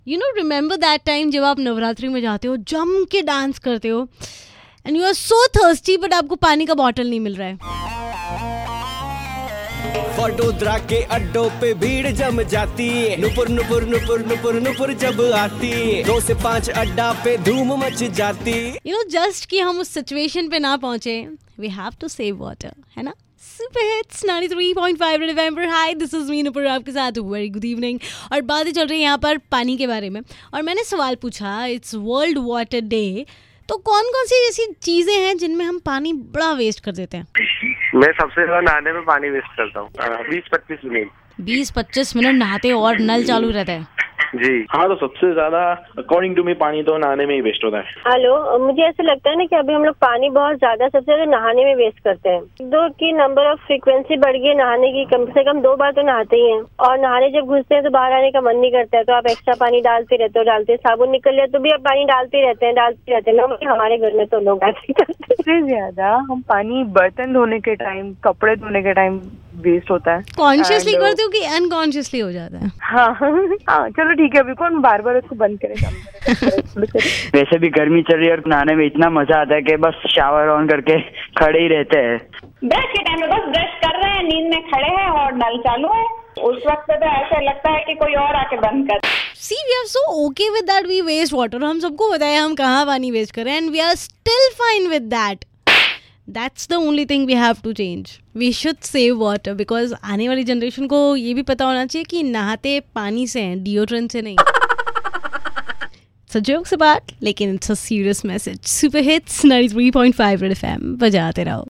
You know remember that time जब आप नवरात्रि में जाते हो, जम के डांस करते हो and you are so thirsty but आपको पानी का बॉटल नहीं मिल रहा है। वडोदरा के अड्डों पे भीड़ जम जाती, नुपुर नुपुर नुपुर नुपुर नुपुर जब आती, 2 से 5 अड्डा पे धूम मच जाती। यू नो जस्ट कि हम उस सिचुएशन पे ना पहुंचे, we have to save water, है ना। सुपर हिट्स 93.5 रेड एफएम पर। Hi, this is me Nupur आपके साथ। Very good evening. और बातें चल रही है यहाँ पर पानी के बारे में, और मैंने सवाल पूछा, इट्स वर्ल्ड वाटर डे, तो कौन कौन सी ऐसी चीजें हैं जिनमें हम पानी बड़ा वेस्ट कर देते हैं? मैं सबसे ज्यादा नहाने में पानी वेस्ट करता हूँ। 20-25 मिनट 20-25 मिनट नहाते और नल चालू रहता है जी। हाँ, तो सबसे ज्यादा अकॉर्डिंग टू मी पानी तो नहाने में ही वेस्ट होता है। हेलो, मुझे ऐसा लगता है ना कि अभी हम लोग पानी बहुत ज्यादा सबसे ज्यादा नहाने में वेस्ट करते हैं। 2 की नंबर ऑफ फ्रीक्वेंसी बढ़ गई नहाने की, कम से कम 2 बार तो नहाते ही हैं। और नहाने जब घुसते हैं तो बाहर आने का मन नहीं करता है, तो आप एक्स्ट्रा पानी डालते रहते हो, साबुन निकल लिया तो भी आप पानी डालते रहते हैं। हमारे घर में तो लोग ऐसे करते हैं। सबसे ज्यादा हम पानी बर्तन धोने के टाइम, कपड़े धोने के टाइम वेस्ट होता है। कॉन्शियसली करते हो कि अनकॉन्शियसली हो जाता है? हाँ, चलो ठीक है, अभी कौन बार बार उसको बंद करेगा। वैसे भी गर्मी चल रही है और नहाने में इतना मजा आता है कि बस शावर ऑन करके खड़े ही रहते हैं। ब्रश के टाइम में बस ब्रश कर रहे हैं, नींद में खड़े हैं और नल चालू है, उस वक्त तो ऐसा लगता है कि कोई और आके बंद कर। See, we are so okay with that we waste water. हम सबको पता है हम कहाँ पानी वेस्ट कर रहे हैं, and we are still fine with that. That's the only thing we have to change. We should save water because आने वाली जनरेशन को ये भी पता होना चाहिए कि नहाते पानी से हैं, डिओड्रेंट से नहीं। It's a joke से बात, लेकिन it's a serious message. Super Hits 93.5 red FM बजाते रहो।